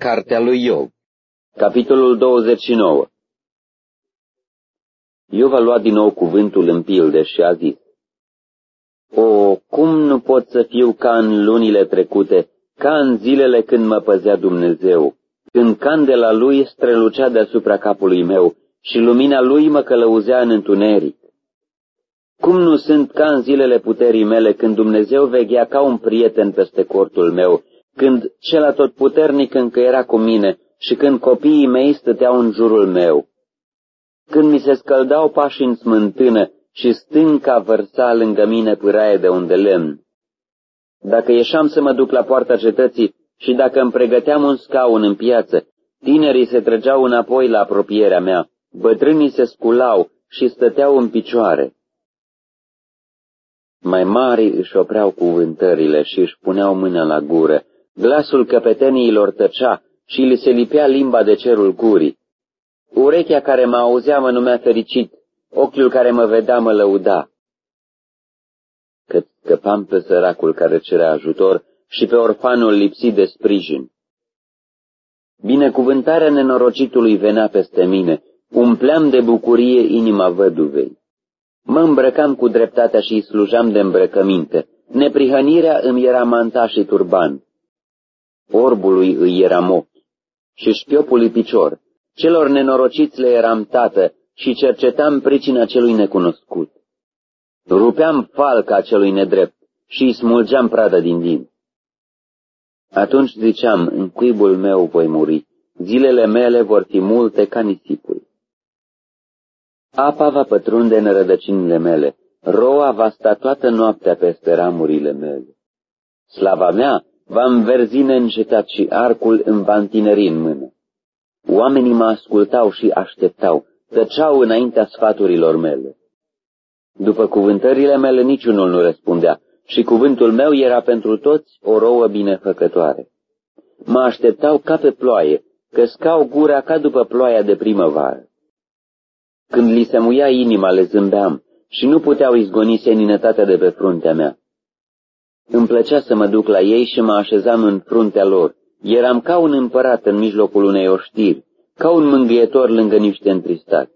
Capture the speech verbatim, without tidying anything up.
Cartea lui Iov, capitolul douăzeci și nouă. Iov a luat din nou cuvântul în pilde și a zis: O, cum nu pot să fiu ca în lunile trecute, ca în zilele când mă păzea Dumnezeu, când candela lui strălucea deasupra capului meu și lumina lui mă călăuzea în întuneric. Cum nu sunt ca în zilele puterii mele, când Dumnezeu veghea ca un prieten peste cortul meu, când cel atotputernic încă era cu mine și când copiii mei stăteau în jurul meu, când mi se scăldau pașii în smântână și stânca vărsa lângă mine pâraie de un de lemn. Dacă ieșeam să mă duc la poarta cetății și dacă îmi pregăteam un scaun în piață, tinerii se trăgeau înapoi la apropierea mea, bătrânii se sculau și stăteau în picioare. Mai mari își opreau cuvântările și își puneau mâna la gură, glasul căpeteniilor tăcea și li se lipea limba de cerul gurii. Urechea care mă auzea mă numea fericit, ochiul care mă vedea mă lăuda. Cât scăpam pe săracul care cerea ajutor și pe orfanul lipsit de sprijin. Binecuvântarea nenorocitului venea peste mine, umpleam de bucurie inima văduvei. Mă îmbrăcam cu dreptatea și îi slujam de îmbrăcăminte, neprihănirea îmi era manta și turban. Orbului îi eram ochi și șpiopului picior, celor nenorociți le eram tată și cercetam pricina celui necunoscut. Rupeam falca celui nedrept și îi smulgeam pradă din din. Atunci ziceam, în cuibul meu voi muri, zilele mele vor fi multe ca nisipul. Apa va pătrunde în rădăcinile mele, roa va sta toată noaptea peste ramurile mele. Slava mea va înverzi neîncetat și arcul îmi va întineri în mână. Oamenii mă ascultau și așteptau, tăceau înaintea sfaturilor mele. După cuvântările mele niciunul nu răspundea și cuvântul meu era pentru toți o rouă binefăcătoare. Mă așteptau ca pe ploaie, căscau gura ca după ploaia de primăvară. Când li se muia inima, le zâmbeam și nu puteau izgoni seninătatea de pe fruntea mea. Îmi plăcea să mă duc la ei și mă așezam în fruntea lor. Eram ca un împărat în mijlocul unei oștiri, ca un mângâietor lângă niște întristați.